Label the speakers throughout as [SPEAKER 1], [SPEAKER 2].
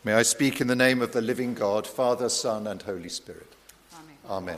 [SPEAKER 1] May I speak in the name of the living God, Father, Son, and Holy Spirit. Amen. Amen.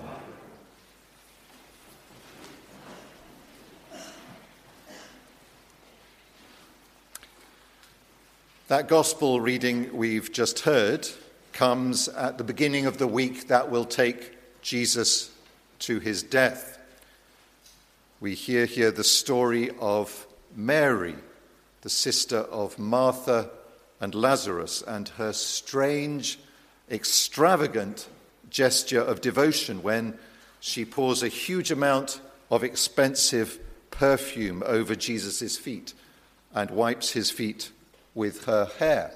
[SPEAKER 1] That gospel reading we've just heard comes at the beginning of the week that will take Jesus to his death. We hear here the story of Mary, the sister of Martha and Lazarus, and her strange, extravagant gesture of devotion when she pours a huge amount of expensive perfume over Jesus' feet and wipes his feet with her hair.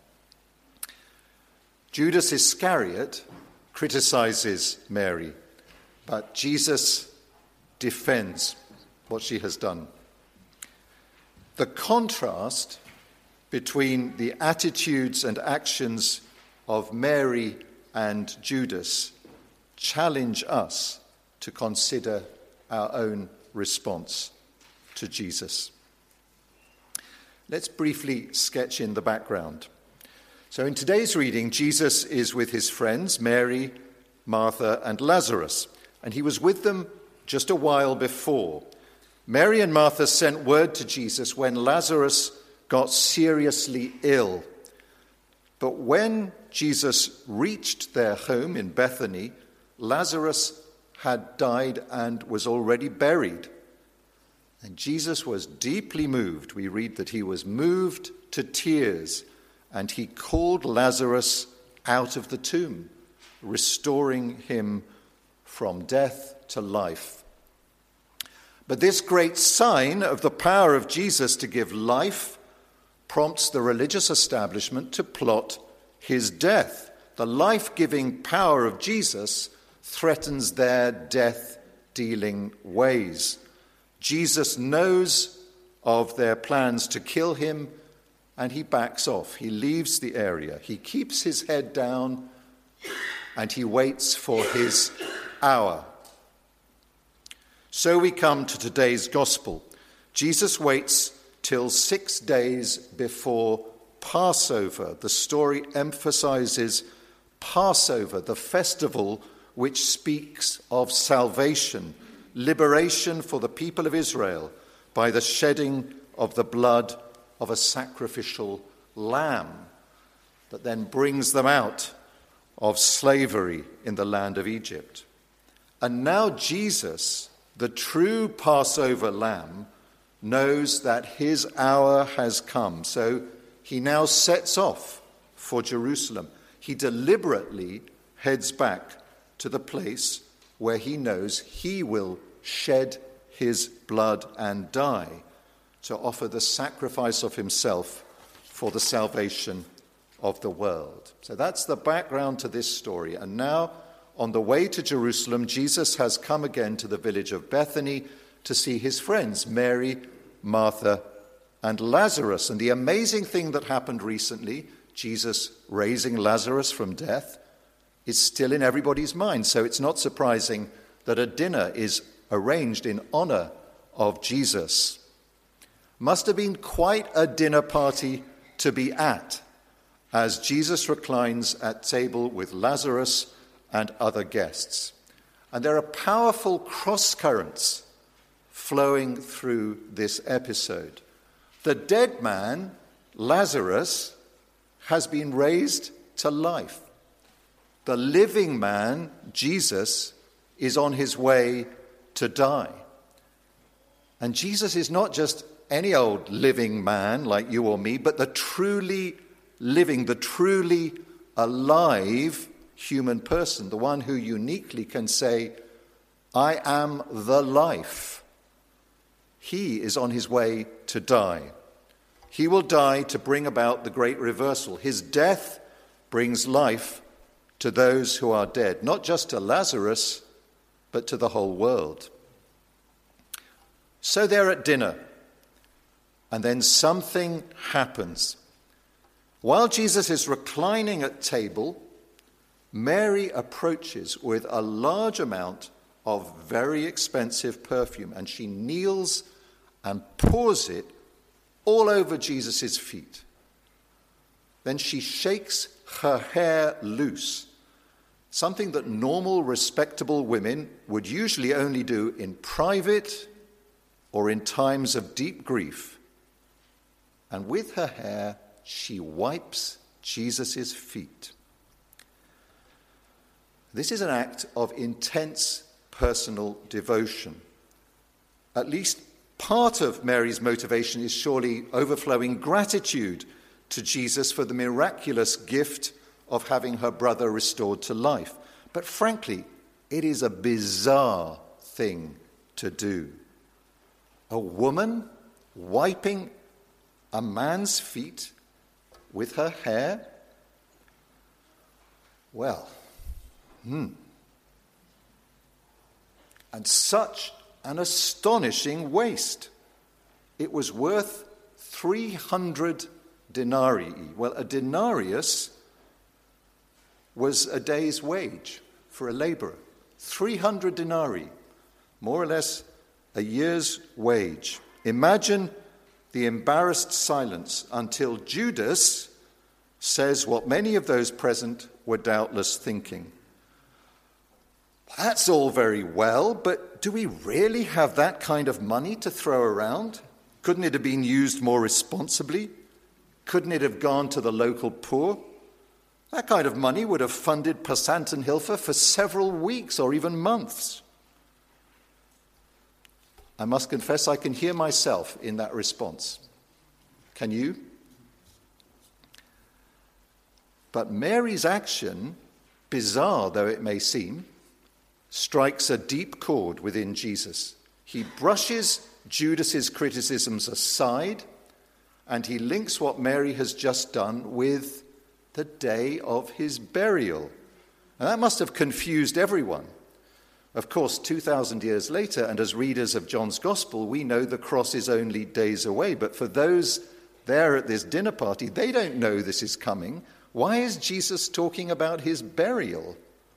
[SPEAKER 1] Judas Iscariot criticizes Mary, but Jesus defends what she has done. The contrast between the attitudes and actions of Mary and Judas challenge us to consider our own response to Jesus. Let's briefly sketch in the background. So in today's reading, Jesus is with his friends, Mary, Martha, and Lazarus, and he was with them just a while before. Mary and Martha sent word to Jesus when Lazarus got seriously ill. But when Jesus reached their home in Bethany, Lazarus had died and was already buried. And Jesus was deeply moved. We read that he was moved to tears, and he called Lazarus out of the tomb, restoring him from death to life. But this great sign of the power of Jesus to give life prompts the religious establishment to plot his death. The life-giving power of Jesus threatens their death-dealing ways. Jesus knows of their plans to kill him, and he backs off. He leaves the area. He keeps his head down, and he waits for his hour. So we come to today's gospel. Jesus waits till 6 days before Passover. The story emphasizes Passover, the festival which speaks of salvation, liberation for the people of Israel by the shedding of the blood of a sacrificial lamb that then brings them out of slavery in the land of Egypt. And now Jesus, the true Passover lamb, knows that his hour has come. So he now sets off for Jerusalem. He deliberately heads back to the place where he knows he will shed his blood and die to offer the sacrifice of himself for the salvation of the world. So that's the background to this story. And now, on the way to Jerusalem, Jesus has come again to the village of Bethany to see his friends, Mary, Martha, and Lazarus. And the amazing thing that happened recently, Jesus raising Lazarus from death, is still in everybody's mind. So it's not surprising that a dinner is arranged in honor of Jesus. Must have been quite a dinner party to be at, as Jesus reclines at table with Lazarus and other guests. And there are powerful cross-currents flowing through this episode. The dead man, Lazarus, has been raised to life. The living man, Jesus, is on his way to die. And Jesus is not just any old living man like you or me, but the truly living, the truly alive human person, the one who uniquely can say, I am the life. He is on his way to die. He will die to bring about the great reversal. His death brings life to those who are dead, not just to Lazarus, but to the whole world. So they're at dinner, and then something happens. While Jesus is reclining at table, Mary approaches with a large amount of very expensive perfume, and she kneels and pours it all over Jesus' feet. then she shakes her hair loose, something that normal, respectable women would usually only do in private or in times of deep grief. And with her hair, she wipes Jesus' feet. This is an act of intense personal devotion. At least part of Mary's motivation is surely overflowing gratitude to Jesus for the miraculous gift of having her brother restored to life. But frankly, it is a bizarre thing to do. A woman wiping a man's feet with her hair? Well, and such an astonishing waste. It was worth 300 denarii. Well, a denarius was a day's wage for a laborer. 300 denarii, more or less a year's wage. Imagine the embarrassed silence until Judas says what many of those present were doubtless thinking. That's all very well, but do we really have that kind of money to throw around? Couldn't it have been used more responsibly? Couldn't it have gone to the local poor? That kind of money would have funded Passant and Hilfer for several weeks or even months. I must confess I can hear myself in that response. Can you? But Mary's action, bizarre though it may seem, strikes a deep chord within Jesus. He brushes Judas's criticisms aside, and he links what Mary has just done with the day of his burial. And that must have confused everyone. Of course, 2,000 years later, and as readers of John's Gospel, we know the cross is only days away. But for those there at this dinner party, they don't know this is coming. Why is Jesus talking about his burial?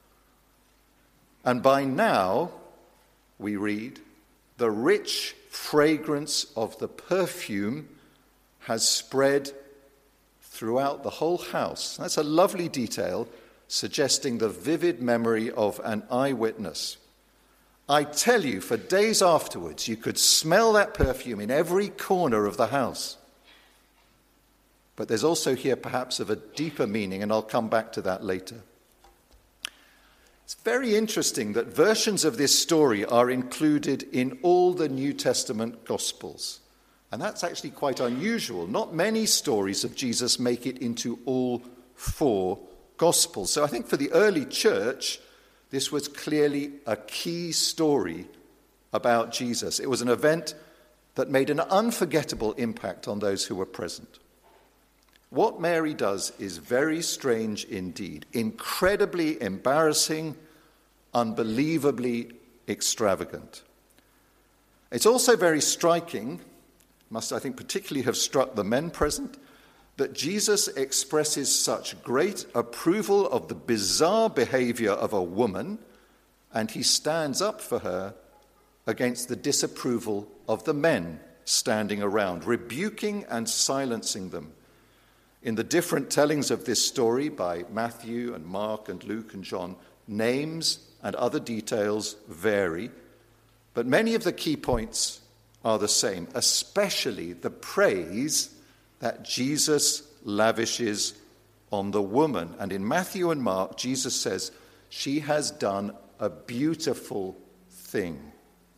[SPEAKER 1] And by now, we read, the rich fragrance of the perfume has spread throughout the whole house. That's a lovely detail, suggesting the vivid memory of an eyewitness. I tell you, for days afterwards, you could smell that perfume in every corner of the house. But there's also here perhaps of a deeper meaning, and I'll come back to that later. It's very interesting that versions of this story are included in all the New Testament Gospels. And that's actually quite unusual. Not many stories of Jesus make it into all 4 Gospels. So I think for the early church, this was clearly a key story about Jesus. It was an event that made an unforgettable impact on those who were present. What Mary does is very strange indeed, incredibly embarrassing, unbelievably extravagant. It's also very striking, must I think particularly have struck the men present, that Jesus expresses such great approval of the bizarre behavior of a woman, and he stands up for her against the disapproval of the men standing around, rebuking and silencing them. In the different tellings of this story by Matthew and Mark and Luke and John, names and other details vary, but many of the key points are the same, especially the praise that Jesus lavishes on the woman. And in Matthew and Mark, Jesus says, she has done a beautiful thing.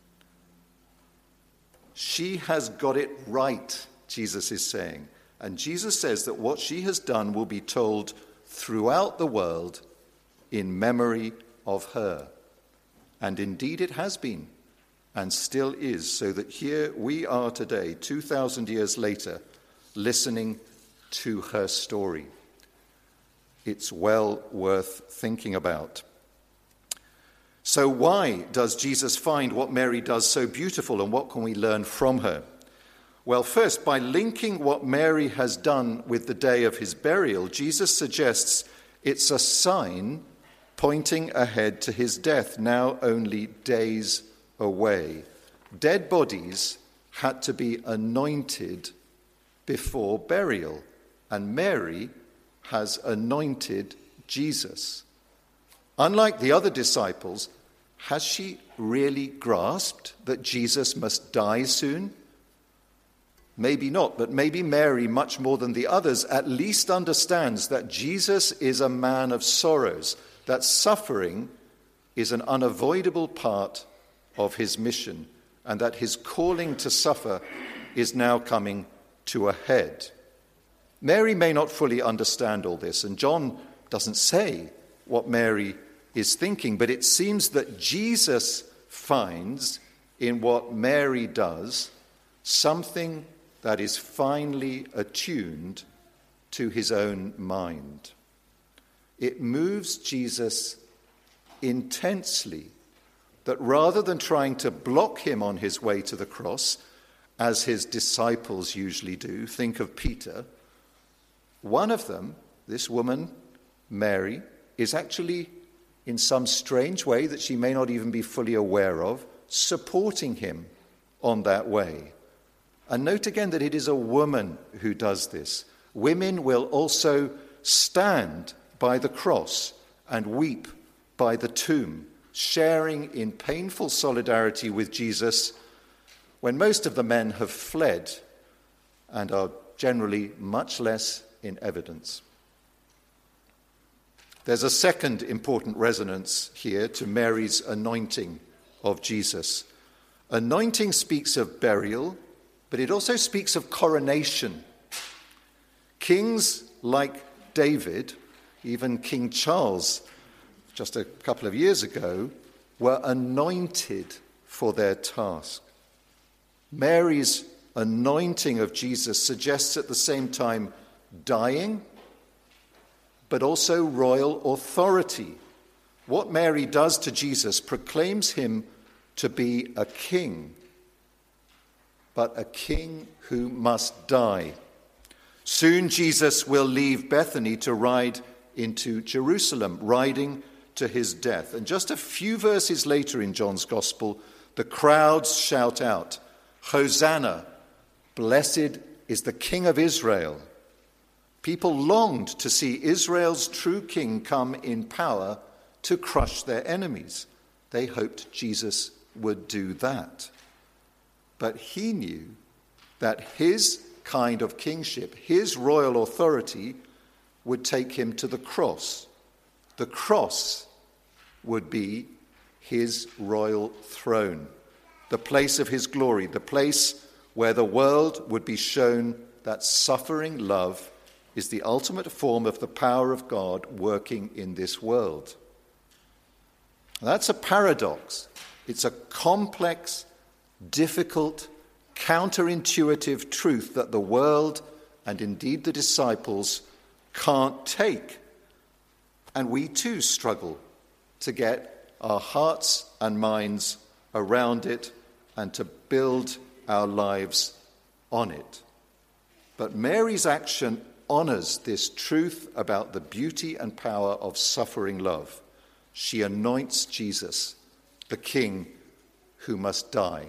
[SPEAKER 1] She has got it right, Jesus is saying. And Jesus says that what she has done will be told throughout the world in memory of her. And indeed it has been, and still is, so that here we are today, 2,000 years later, listening to her story. It's well worth thinking about. So why does Jesus find what Mary does so beautiful, and what can we learn from her? Well, first, by linking what Mary has done with the day of his burial, Jesus suggests it's a sign pointing ahead to his death, now only days away. Dead bodies had to be anointed before burial, and Mary has anointed Jesus. Unlike the other disciples, has she really grasped that Jesus must die soon? Maybe not, but maybe Mary, much more than the others, at least understands that Jesus is a man of sorrows, that suffering is an unavoidable part of his mission, and that his calling to suffer is now coming to a head. Mary may not fully understand all this, and John doesn't say what Mary is thinking, but it seems that Jesus finds in what Mary does something that is finely attuned to his own mind. It moves Jesus intensely that rather than trying to block him on his way to the cross, as his disciples usually do, think of Peter, one of them, this woman, Mary, is actually, in some strange way that she may not even be fully aware of, supporting him on that way. And note again that it is a woman who does this. Women will also stand by the cross and weep by the tomb, sharing in painful solidarity with Jesus when most of the men have fled and are generally much less in evidence. There's a second important resonance here to Mary's anointing of Jesus. Anointing speaks of burial, but it also speaks of coronation. Kings like David, even King Charles, just a couple of years ago, were anointed for their task. Mary's anointing of Jesus suggests at the same time dying, but also royal authority. What Mary does to Jesus proclaims him to be a king, but a king who must die. Soon Jesus will leave Bethany to ride into Jerusalem, riding to his death. And just a few verses later in John's Gospel, the crowds shout out, "Hosanna, blessed is the King of Israel." People longed to see Israel's true king come in power to crush their enemies. They hoped Jesus would do that. But he knew that his kind of kingship, his royal authority, would take him to the cross. The cross would be his royal throne, the place of his glory, the place where the world would be shown that suffering love is the ultimate form of the power of God working in this world. That's a paradox. It's a complex, difficult, counterintuitive truth that the world, and indeed the disciples, can't take. And we too struggle to get our hearts and minds around it and to build our lives on it. But Mary's action honors this truth about the beauty and power of suffering love. She anoints Jesus, the King who must die.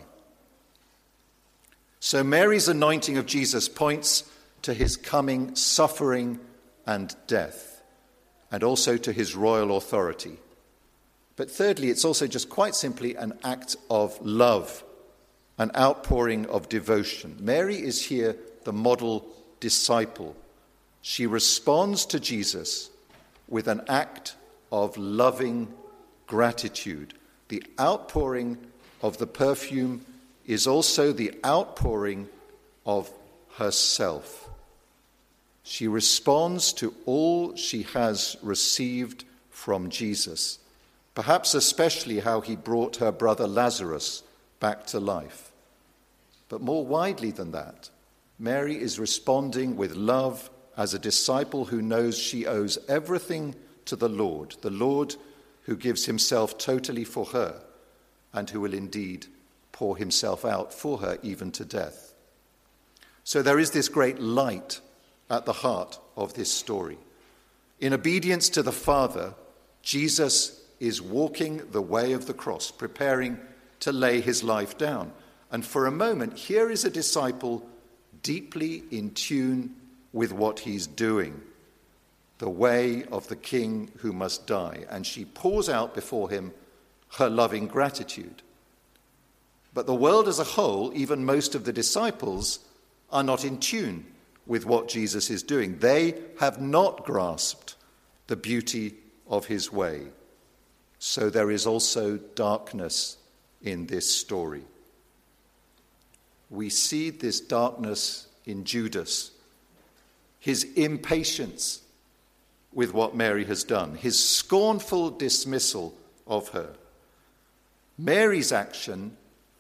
[SPEAKER 1] So Mary's anointing of Jesus points to his coming suffering and death, and also to his royal authority. But thirdly, it's also just quite simply an act of love, an outpouring of devotion. Mary is here the model disciple. She responds to Jesus with an act of loving gratitude. The outpouring of the perfume is also the outpouring of herself. She responds to all she has received from Jesus, perhaps especially how he brought her brother Lazarus back to life. But more widely than that, Mary is responding with love as a disciple who knows she owes everything to the Lord who gives himself totally for her and who will indeed pour himself out for her even to death. So there is this great light at the heart of this story. In obedience to the Father, Jesus is walking the way of the cross, preparing to lay his life down. And for a moment, here is a disciple deeply in tune with what he's doing. the way of the king who must die, and she pours out before him her loving gratitude. But the world as a whole, even most of the disciples, are not in tune with what Jesus is doing. They have not grasped the beauty of his way. So there is also darkness in this story. We see this darkness in Judas, his impatience with what Mary has done, his scornful dismissal of her. Mary's action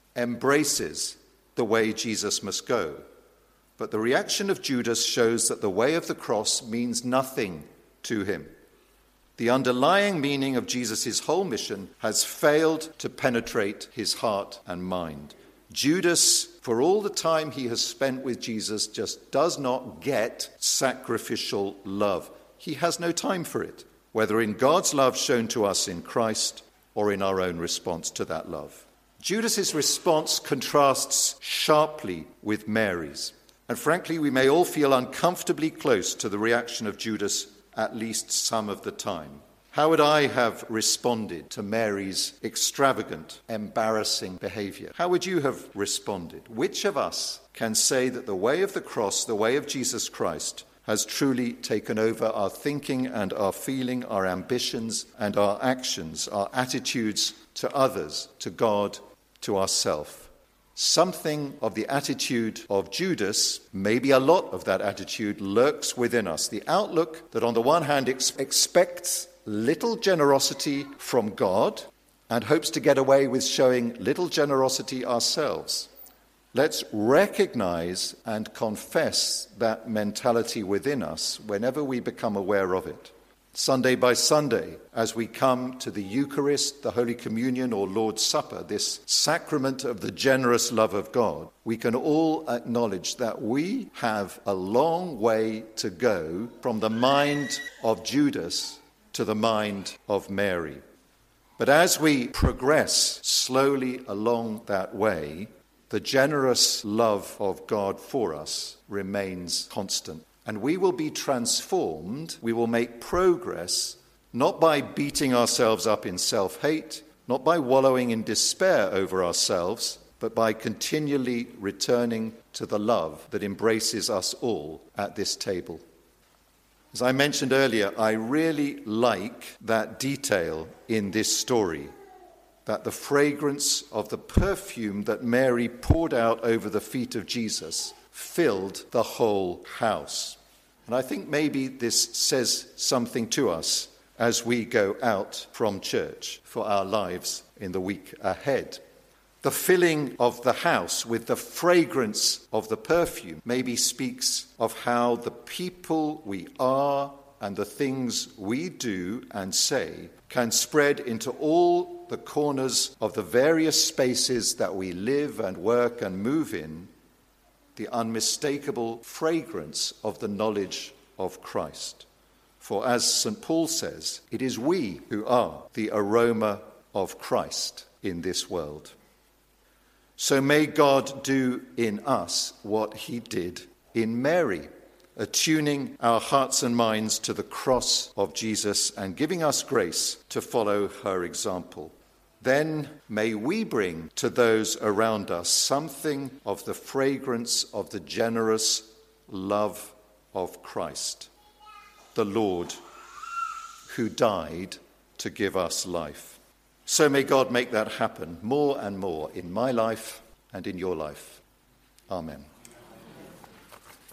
[SPEAKER 1] embraces the way Jesus must go, but the reaction of Judas shows that the way of the cross means nothing to him. The underlying meaning of Jesus' whole mission has failed to penetrate his heart and mind. Judas, for all the time he has spent with Jesus, just does not get sacrificial love. He has no time for it, whether in God's love shown to us in Christ or in our own response to that love. Judas's response contrasts sharply with Mary's. And frankly, we may all feel uncomfortably close to the reaction of Judas at least some of the time. How would I have responded to Mary's extravagant, embarrassing behavior? How would you have responded? Which of us can say that the way of the cross, the way of Jesus Christ, has truly taken over our thinking and our feeling, our ambitions and our actions, our attitudes to others, to God, to ourselves? Something of the attitude of Judas, maybe a lot of that attitude, lurks within us. The outlook that on the one hand expects little generosity from God and hopes to get away with showing little generosity ourselves. Let's recognize and confess that mentality within us whenever we become aware of it. Sunday by Sunday, as we come to the Eucharist, the Holy Communion or Lord's Supper, this sacrament of the generous love of God, we can all acknowledge that we have a long way to go from the mind of Judas to the mind of Mary. But as we progress slowly along that way, the generous love of God for us remains constant. And we will be transformed, we will make progress, not by beating ourselves up in self-hate, not by wallowing in despair over ourselves, but by continually returning to the love that embraces us all at this table. As I mentioned earlier, I really like that detail in this story, that the fragrance of the perfume that Mary poured out over the feet of Jesus filled the whole house. And I think maybe this says something to us as we go out from church for our lives in the week ahead. The filling of the house with the fragrance of the perfume maybe speaks of how the people we are and the things we do and say can spread into all the corners of the various spaces that we live and work and move in, the unmistakable fragrance of the knowledge of Christ. For as St. Paul says, it is we who are the aroma of Christ in this world. So may God do in us what he did in Mary, attuning our hearts and minds to the cross of Jesus and giving us grace to follow her example. Then may we bring to those around us something of the fragrance of the generous love of Christ, the Lord who died to give us life. So may God make that happen more and more in my life and in your life. Amen.